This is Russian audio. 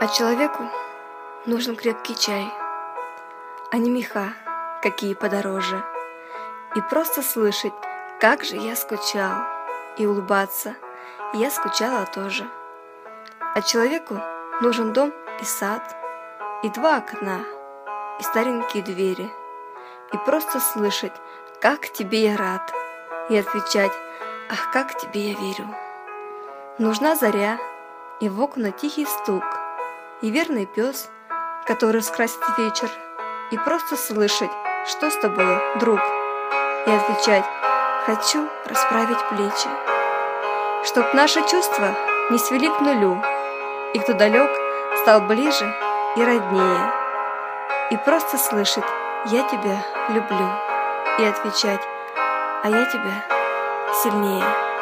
А человеку нужен крепкий чай, а не меха, какие подороже. И просто слышать, как же я скучал, и улыбаться, я скучала тоже. А человеку нужен дом и сад, и два окна, и старенькие двери. И просто слышать, как тебе я рад, и отвечать, ах, как тебе я верю. Нужна заря, и в окна тихий стук, и верный пес, который скрасит вечер, и просто слышать, что с тобою, друг, и отвечать, хочу расправить плечи, чтоб наши чувства не свели к нулю, и кто далек, стал ближе и роднее, и просто слышать, я тебя люблю, и отвечать, а я тебя сильнее.